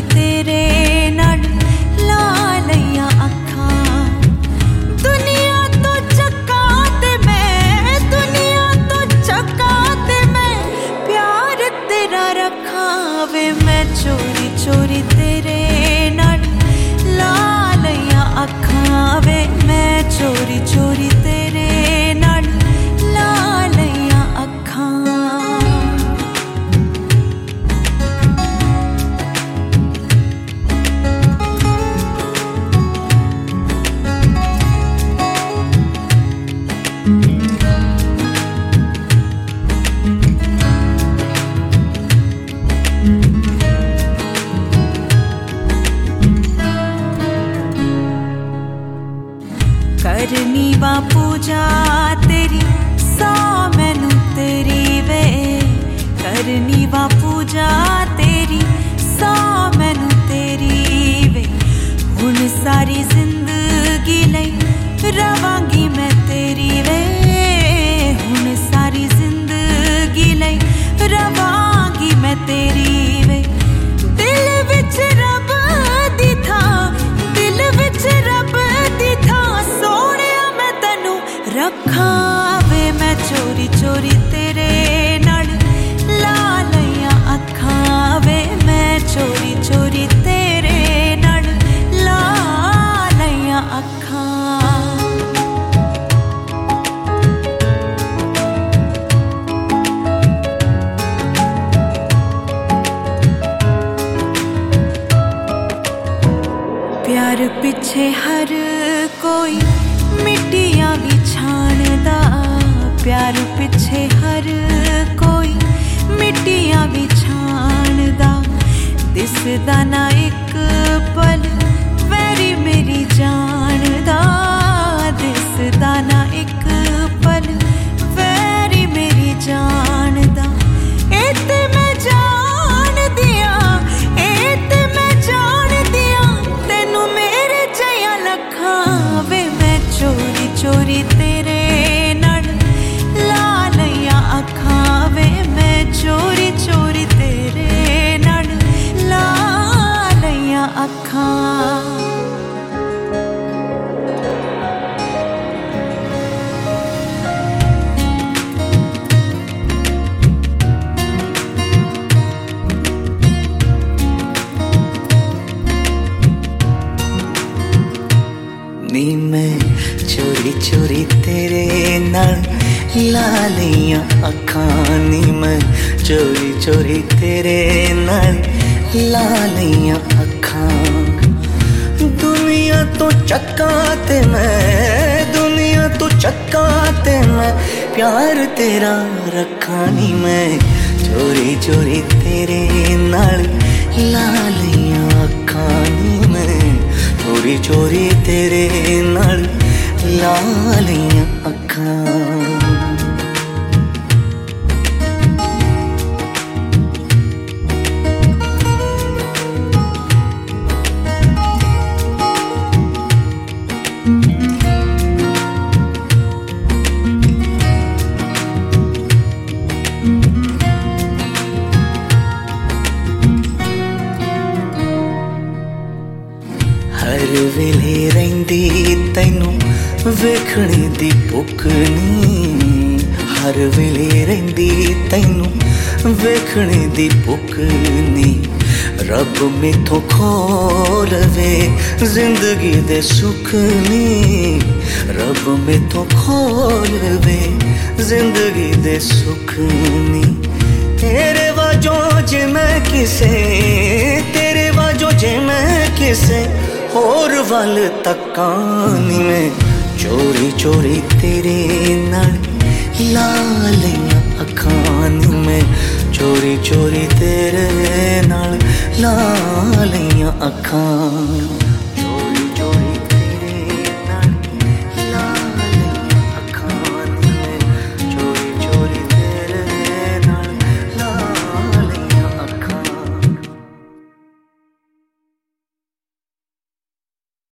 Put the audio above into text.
तेरे नाल ला लईयां अखां। दुनिया तो चक्का ते मैं, दुनिया तो चक्का ते मैं प्यार तेरा रखां वे। मैं चोरी चोरी तेरे नाल ला लईयां अखां वे। मैं चोरी चोरी तेरे नाल ला लईयां अखां। करनी वा पूजा तेरी सौ मैनू तेरी वे। करनी वा पूजा तेरी सौ मैनू तेरी वे। हुण सारी जिंदगी लई रवांगी मैं तेरी वे। हुण सारी जिंदगी लई रवांगी मैं तेरी वे। दिल विच रब दी थां, दिल विच रब दी थां रखां वे। मैं चोरी चोरी तेरे नाल ला लईयां अखां वे। मैं चोरी चोरी तेरे नाल ला लईयां अखां। प्यार पिछे हर कोई मिट्टियां भी छाणदा। प्यार पिछे हर कोई मिट्टियां भी छाणदा। दिसदा ना एक पल वैरी मेरी जान दा। दिसदा ना एक पल वैरी मेरी जान दा। ए ते मैं जान दियां, ए ते मैं जान दियां तेनू मेरे जया लखां वे। मैं चोरी चोरी तेरे नाल ला लईयां अखां वे। मैं चोरी चोरी तेरे नाल ला लईयां अखां। नी मैं चोरी चोरी तेरे नाल ला लईयां अखां। नी मैं चोरी चोरी तेरे नाल ला लईयां अखां। दुनिया तो चक्का ते मैं, दुनिया तो चक्का ते मैं प्यार तेरा रखां। नी मैं चोरी चोरी तेरे नाल ला लईयां अखां। नी मैं चोरी चोरी तेरे नाल ला लईयां अखां। हर वेले रहिंदी तैनू वेखणे दी भुख नी। हर वेले रहिंदी तैनू वेखणे दी भुख नी। रब मैथों खोलवे जिंदगी दे सुख नी। रब मैथों खोलवे जिंदगी दे सुख नी। तेरे वाजों जे मैं किसे, तेरे वाजों जे मैं किसे होर वल तकां। नी मैं चोरी चोरी तेरे नाल ला लईयां अखां। नी मैं चोरी चोरी तेरे नाल ला लईयां अखां।